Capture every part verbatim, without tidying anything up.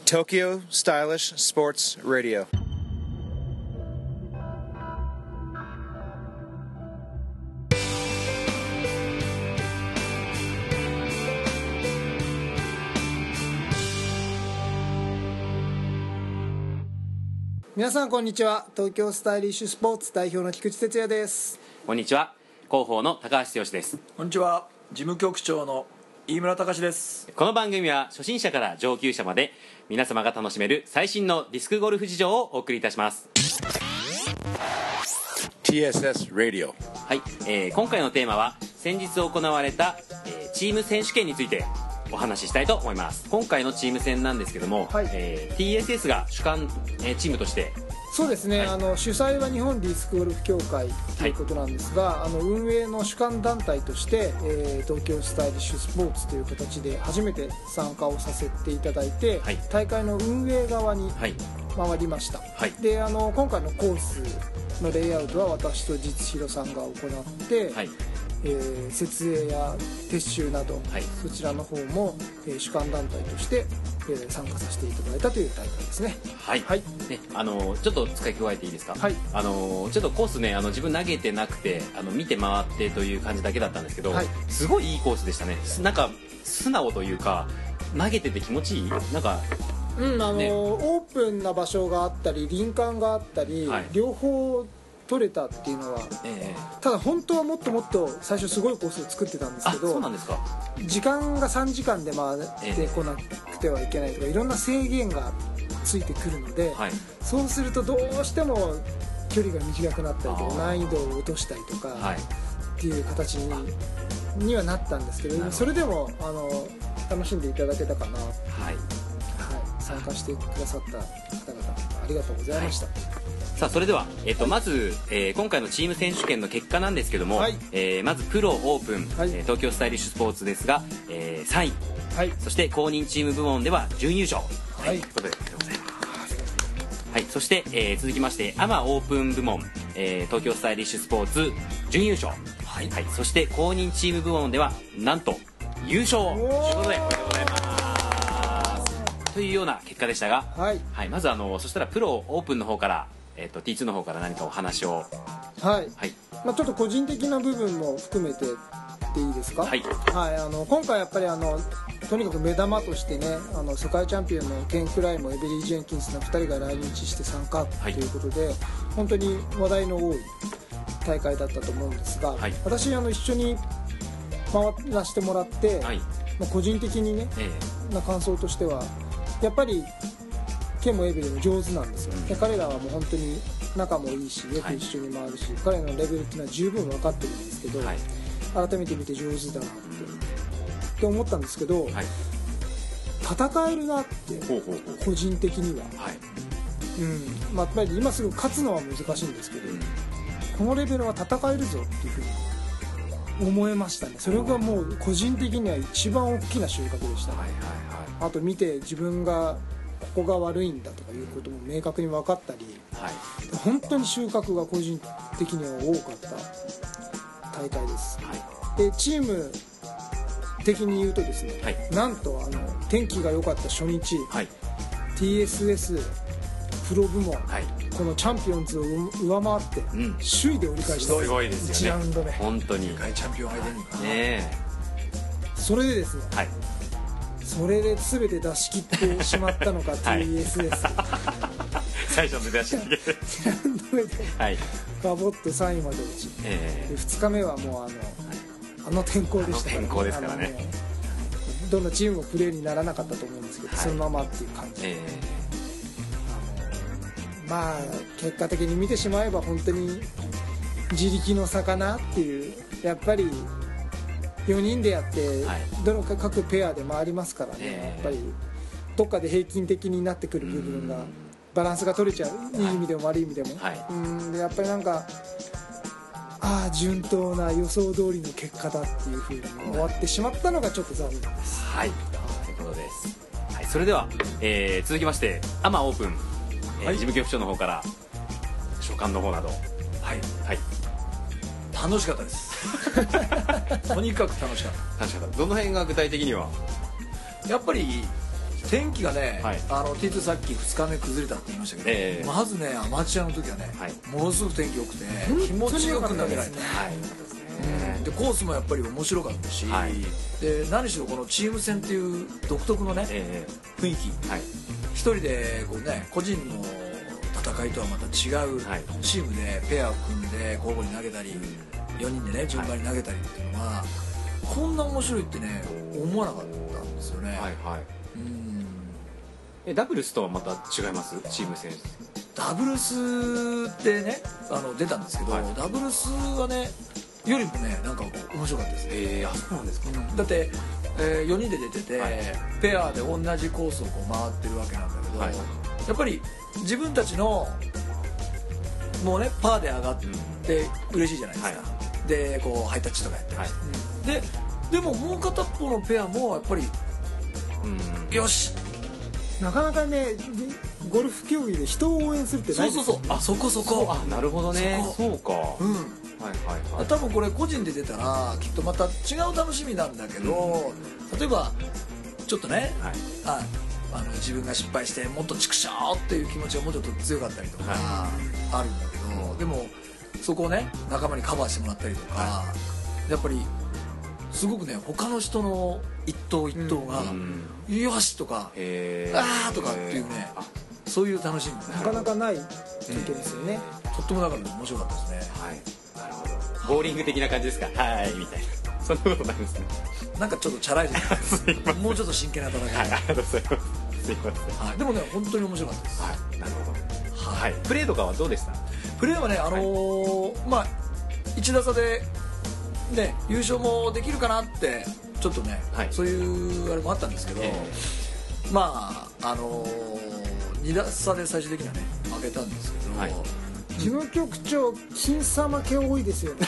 Tokyo Stylish Sports Radio。 皆さんこんにちは。東京スタイリッシュスポーツ代表の菊池哲也です。 こんにちは。広報の高橋剛です。 こんにちは。事務局長の飯村隆です。 この番組は初心者から上級者まで皆様が楽しめる最新のディスクゴルフ事情をお送りいたします。 ティーエスエス Radio。 はい、えー、今回のテーマは先日行われた、えー、チーム選手権についてお話ししたいと思います。今回のチーム戦なんですけども、はい、えー、ティーエスエス が主幹、えー、チームとしてそうですね、はい、あの主催は日本ディスクゴルフ協会ということなんですが、はい、あの運営の主幹団体として、えー、東京スタイリッシュスポーツという形で初めて参加をさせていただいて、はい、大会の運営側に回りました、はい、であの今回のコースのレイアウトは私と実弘さんが行って、はい、えー、設営や撤収など、はい、そちらの方も、えー、主幹団体として、えー、参加させていただいたという大会ですね。 はい、はい、ね、あのちょっと付け加えていいですか。はい、あのちょっとコースね、あの自分投げてなくてあの見て回ってという感じだけだったんですけど、はい、すごいいいコースでしたね。なんか素直というか投げてて気持ちいい。なんかうん、あのね、オープンな場所があったり林間があったり、はい、両方取れたっていうのは、えー、ただ本当はもっともっと最初すごいコースを作ってたんですけど、 そうなんですか。 時間がさんじかんで回ってこなくてはいけないとか、いろんな制限がついてくるので、はい、そうするとどうしても距離が短くなったりとか難易度を落としたりとか、はい、っていう形に、にはなったんですけど、それでもあの楽しんでいただけたかな、はいはい、参加してくださった方々ありがとうございました。はい、 さあそれでは、えーとはい、まず、えー、今回のチーム選手権の結果なんですけども、はい、えー、まずプロオープン、はい、えー、東京スタイリッシュスポーツですが、えー、さんい、はい、そして公認チーム部門では準優勝、はい、ということでございます。はい、そして、えー、続きましてアマオープン部門、えー、東京スタイリッシュスポーツ準優勝、はいはい、そして公認チーム部門ではなんと優勝ということでおめでとうございますというような結果でしたが、はいはい、まずあのそしたらプロオープンの方からえー、と ティーツー の方から何かお話を。 はい、はい、まあ、ちょっと個人的な部分も含めてでいいですか。はい、はい、あの今回やっぱりあのとにかく目玉としてね、あの世界チャンピオンのケン・クライもエベリー・ジェンキンスのふたりが来日して参加ということで、はい、本当に話題の多い大会だったと思うんですが、はい、私あの一緒に回らせてもらって、はい、まあ、個人的にね、えー、な感想としてはやっぱりケンもエベリも上手なんですよ、うん、で彼らはもう本当に仲もいいしよく一緒に回るし、はい、彼らのレベルっていうのは十分分かってるんですけど、はい、改めて見て上手だなって、って思ったんですけど、はい、戦えるなって個人的には、はい、うん、まあ、やっぱり今すぐ勝つのは難しいんですけど、うん、このレベルは戦えるぞっていうふうに思えましたね。それがもう個人的には一番大きな収穫でした、ね、はいはいはい、あと見て自分がここが悪いんだとかいうことも明確に分かったり、はい、本当に収穫が個人的には多かった大会です、はい、でチーム的に言うとですね、はい、なんとあの天気が良かった初日、はい、ティーエスエス プロ部門、はい、このチャンピオンズを上回って、うん、首位で折り返した。 すごいですよね、いちラウンド目本当に世界チャンピオン相手に、 ねえ、 それでですね、はい、それで全て出し切ってしまったのか、はい、ティーエスエス最初の出し切ってにラウンド目でガボッとさんいまで落ち、えー、でふつかめはもうあの、はい、あの天候でしたから、ね、 天候ですからね、 どのチームもプレーにならなかったと思うんですけど、はい、そのままっていう感じで、えー、まあ結果的に見てしまえば本当に自力の差かなっていう、やっぱりよにんでやって、はい、どのか各ペアで回りますからね、えー、やっぱりどっかで平均的になってくる部分がバランスが取れちゃう、いい意味でも悪い意味でも、はい、うんでやっぱりなんかああ順当な予想通りの結果だっていう風に終わってしまったのがちょっと残念です。 はい、ということです、はい、それでは、えー、続きましてアマオープン、えーはい、事務局長の方から所感の方など。はい、はい、 楽しかったですとにかく楽しかった。 楽しかった。どの辺が具体的には。 やっぱり天気がね、はい、あの ティーツー さっきふつかめ崩れたって言いましたけど、えー、まずねアマチュアの時はね、はい、ものすごく天気良くて気持ちよく投げられて、でコースもやっぱり面白かったし、はい、で何しろこのチーム戦っていう独特のね、えー、雰囲気、はい、一人でこうね個人の戦いとはまた違うチームでペアを組んで交互に投げたり、よにんでね順番に投げたりっていうのはこんな面白いってね思わなかったんですよね。はいはい、 うんえダブルスとはまた違いますチーム戦？ ダブルスってねあの出たんですけど、はい、ダブルスはねよりもねなんか面白かったですね。 えー、あそうなんですか、うん、 だって、えー、よにんで出てて、はい、ペアで同じコースをこう回ってるわけなんだけど、はい、やっぱり自分たちのもうねパーで上がって嬉しいじゃないですか、はい、でこうハイタッチとかやってました、はい、ででももう片方のペアもやっぱり、うん、よしなかなかねゴルフ競技で人を応援するってないですよね。 そうそうそうあそこそこあなるほどねそうかうんはいはいはい、多分これ個人で出たらきっとまた違う楽しみなんだけど、うん、例えばちょっとね、はい、ああの自分が失敗してもっとチクショーっていう気持ちがもうちょっと強かったりとかあるんだけど、はい、でもそこをね仲間にカバーしてもらったりとか、はい、やっぱりすごくね他の人の一投一投が、うん、よしとかあーとかっていうねそういう楽しみなかなかない経験ですよね、 うん、とってもだから面白かったですね。 はいなるほどボーリング的な感じですかはいみたいなそんなことないですね。 なんかちょっとチャラいですねもうちょっと真剣な戦い、はい、ありがとうございますすいません、はい、でもね本当に面白かったです。 はいなるほど、はい、プレーとかはどうでした？ プレーはねあのーはい、まあいち打差でね優勝もできるかなってちょっとね、はい、そういうあれもあったんですけど、えー、まああのー、に打差で最終的にはね負けたんですけど、はい、 事務局長僅差負け多いですよね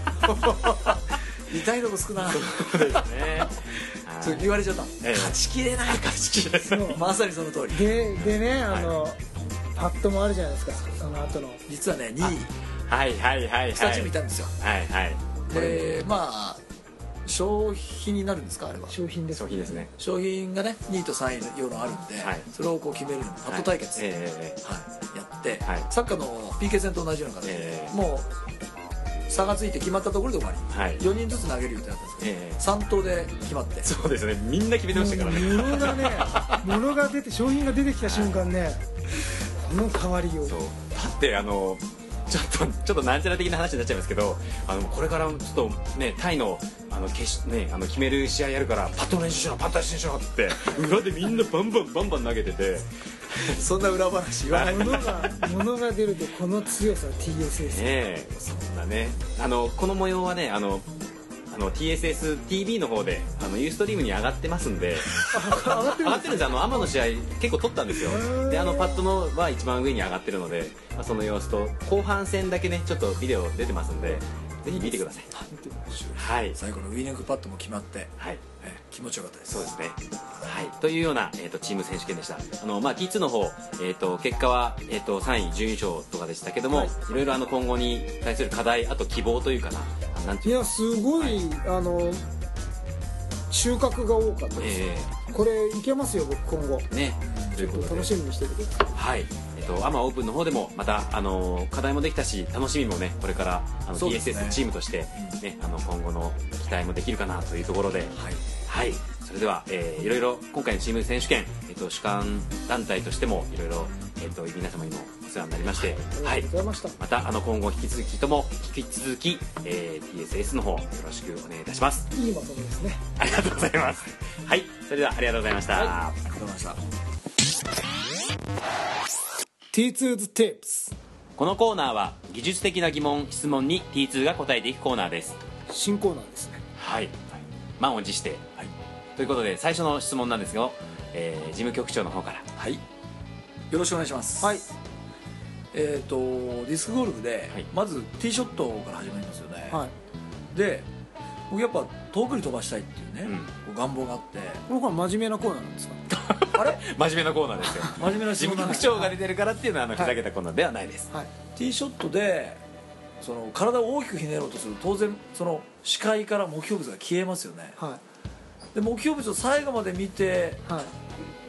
痛いとこ少ないそうですねそう言われちゃった、えー、勝ちきれない勝ちきれないまさにその通りででねあの、はい、パットもあるじゃないですかその後の実はねにいはいはいはいふたチームいたんですよはいはいでまあ商品になるんですかあれは商品です、 商品ですね商品がねにいとさんいのようなのあるんで、はい、それをこう決めるのにパット対決、はいえーはい、やって、はい、サッカーの ピーケー 戦と同じような形で、えー、もう差がついて決まったところで終わり、はい、よにんずつ投げる予定だったんですけど、えー、さん投で決まってそうですねみんな決めてましたからね物がね物が出て商品が出てきた瞬間ね、はい、この変わりようそうだってあのちょっとちょっとなんちゃら的な話になっちゃいますけどあのこれからちょっとねタイのあの決, ね、あの決める試合やるからパッと練習しろパッと練習しろって裏でみんなバンバンバンバン投げててそんな裏話言わない物が物が出るとこの強さ ティーエスエスねそんなねあのこの模様はねあのあの ティーエスエスティービー の方であのユーストリームに上がってますんで上がってるんですよあのアマの試合結構撮ったんですよであのパッドのは一番上に上がってるので、まあ、その様子と後半戦だけねちょっとビデオ出てますんでぜひ見てください。 はい、最後のウィニングパッドも決まって、はいえ気持ちよかったです。 そうですね、はい、というような、えー、とチーム選手権でした。あの、まあ、ティーツー の方、えー、と結果は、えー、とさんい準優勝とかでしたけども、はい、いろいろあの今後に対する課題あと希望というかななんていういやすごい、はい、あの収穫が多かったです、えー、これいけますよ僕今後ねちょっと楽しみにしててください。 はい、えっと、アマオープンの方でもまた、あの課題もできたし楽しみもねこれからあの、ね、ティーエスエス チームとして、ね、あの今後の期待もできるかなというところで、はいはい、それでは、えー、いろいろ今回のチーム選手権、えっと、主管団体としてもいろいろ、えっと、皆様にもお世話になりまして、はい、はい、またあの今後引き続きとも引き続き、えー、ティーエスエス の方よろしくお願いいたします。 いいまとめですね。 ありがとうございます。はい、それではありがとうございました。はい、 ありがとうございました。 ティーツーズ Tips。 このコーナーは技術的な疑問質問に ティーツー が答えていくコーナーです。 新コーナーですね。 はい、満を持して、はい、ということで最初の質問なんですが、えー、事務局長の方から、 はい、よろしくお願いします。はい、えーとディスクゴルフで、はい、まずティーショットから始まりますよね。はい、で僕やっぱ遠くに飛ばしたいっていうね、うん、願望があって。 僕は真面目なコーナーなんですかあれ真面目なコーナーですよ真面目な事務局長が出てるからっていうのはあのふざけたコーナーではないです、はいはい、 ティーショットでその体を大きくひねろうとすると当然その視界から目標物が消えますよね、はい、で目標物を最後まで見て、はい、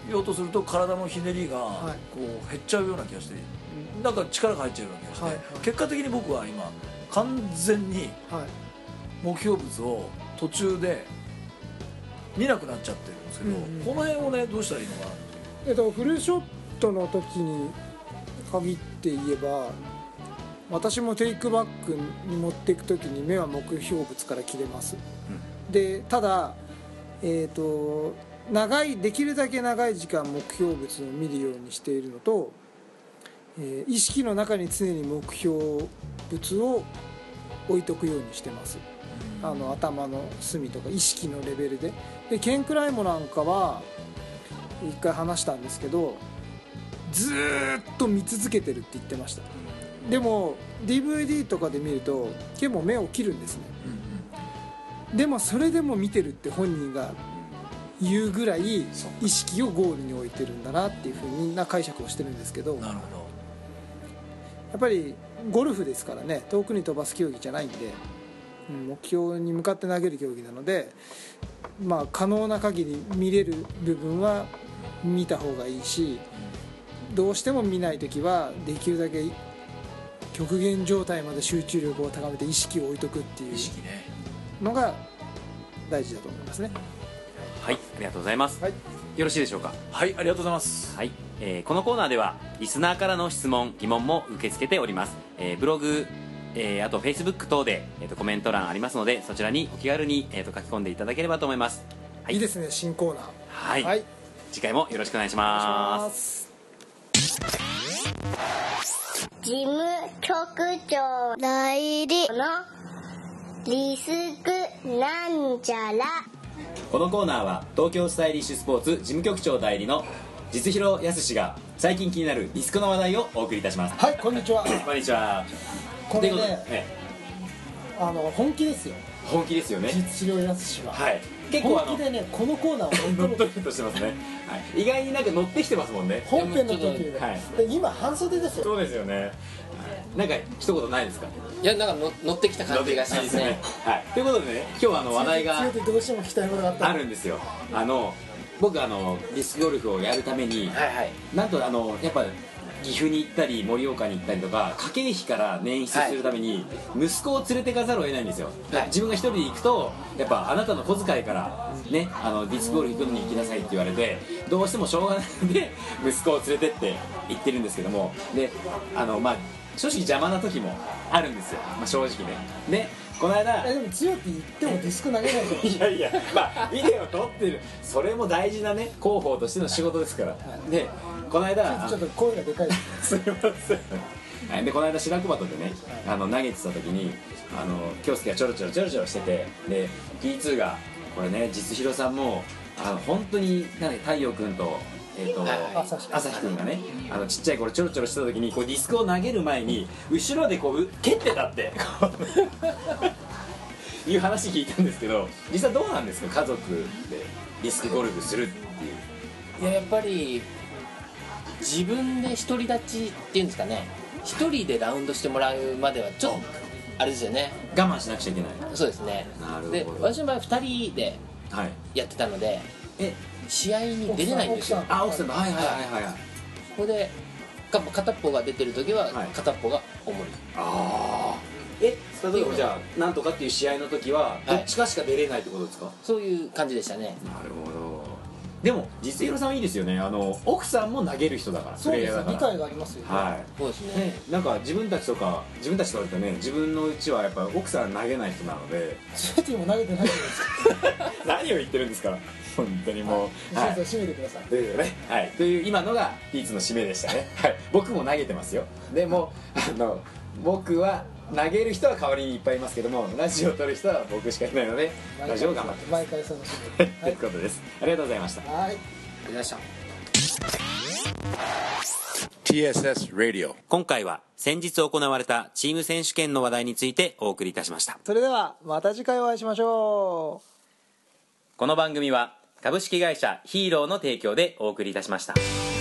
ようとすると体のひねりがこう減っちゃうような気がして、なんか力が入っちゃうような気がして、はいはい、結果的に僕は今完全に目標物を途中で見なくなっちゃってるんですけど、うんうん、この辺をねどうしたらいいのかなって。 えっと、フルショットの時に限って言えば、私もテイクバックに持っていく時に目は目標物から切れます、うん、でただ、えーと、長いできるだけ長い時間目標物を見るようにしているのと、えー、意識の中に常に目標物を置いとくようにしてます、うん、あの頭の隅とか意識のレベルで。でケン・クライモなんかは一回話したんですけど、ずーっと見続けてるって言ってました。でも ディーブイディー とかで見ると結構目を切るんですね、うんうん、でもそれでも見てるって本人が言うぐらい意識をゴールに置いてるんだなっていうふうにみんな解釈をしてるんですけど、 なるほど。 やっぱりゴルフですからね、遠くに飛ばす競技じゃないんで、うん、目標に向かって投げる競技なので、まあ可能な限り見れる部分は見た方がいいし、どうしても見ないときはできるだけ極限状態まで集中力を高めて意識を置いとくっていうのが大事だと思いますね。 はい、ありがとうございます、はい、よろしいでしょうか。 はい、ありがとうございます、 はい、えー、このコーナーではリスナーからの質問疑問も受け付けております、えー、ブログ、えー、あと Facebook 等で、えー、とコメント欄ありますので、そちらにお気軽に、えー、と書き込んでいただければと思います、 はい、いいですね、新コーナー。 はい、はい、次回もよろしくお願いします。 事務局長代理のリスクなんちゃら。 このコーナーは東京スタイリッシュスポーツ事務局長代理の実広康が最近気になるリスクの話題をお送りいたします。 はい、こんにちは。 こんにちは。 これね、ね、あの本気ですよ。 本気ですよね、 実広康は。 はい、結構本気でね、このコーナーを乗っ取ろうとしてますね、はい、意外になんか乗ってきてますもんね、 本編の時で、はい、で今半袖ですよ。 そうですよね。なんか一言ないですか。 いや、なんかの乗ってきた感じがしますね。 はい、ということでね、今日はあの話題がどうしても聞きたいことがあったあるんですよ。あの僕あのディスクゴルフをやるために、はいはい、なんとあのやっぱ岐阜に行ったり盛岡に行ったりとか家計費から捻出するために息子を連れてかざるを得ないんですよ、はい、自分が一人で行くとやっぱあなたの小遣いからね、あのディスクゴルフ行くのに行きなさいって言われて、どうしてもしょうがないので息子を連れてって行ってるんですけども、であのまあ正直邪魔な時もあるんですよ、まあ、正直ね。でこの間えでも強く言ってもディスク投げないじゃん。 いやいや、まあビデオ撮ってる、それも大事なね広報としての仕事ですから、はい、でこの間ちょっと声がでかいすいません、はい、でこの間白子鳩でね、あの投げてた時にあの京介がちょろちょろちょろちょろしてて、で ピーツー がこれね実広さんもあの本当になん太陽君とえー、と朝日くんがね、あのちっちゃい頃ちょろちょろしてた時にこうディスクを投げる前に後ろでこう蹴ってたっていう話聞いたんですけど、実際どうなんですか、家族でディスクゴルフするっていう。 いや、やっぱり自分で独り立ちっていうんですかね、一人でラウンドしてもらうまではちょっとあれですよね、 我慢しなくちゃいけない。 そうですね。 なるほど。 で私の場合はふたりでやってたので、はい、え試合に出れないんですよ。 あ、奥さん、はいはいはいはい。 ここで片っぽが出てる時は片っぽが重い。 ああ。え、例えばじゃあなんとかっていう試合の時はどっちかしか出れないってことですか。 そういう感じでしたね。 なるほど。でも実広さんはいいですよね。あの奥さんも投げる人だから、 そうです、理解がありますよね。 はい。 そうですね。 なんか自分たちとか自分たちとかってね、自分のうちはやっぱ奥さん投げない人なので。 スティも投げてないじゃないですか。 何を言ってるんですか。本当にもう。 はい。締めてください。 というね。はい。という今のがピーツの締めでしたね。はい。僕も投げてますよ。でもあの僕は。投げる人は代わりにいっぱいいますけども、ラジオを撮る人は僕しかいないのでラジオを頑張って毎回その締めということです。ありがとうございました。 はい、ありがとうございました。 ティーエスエス Radio。 今回は先日行われたチーム選手権の話題についてお送りいたしました。 それではまた次回お会いしましょう。 この番組は株式会社ヒーローの提供でお送りいたしました。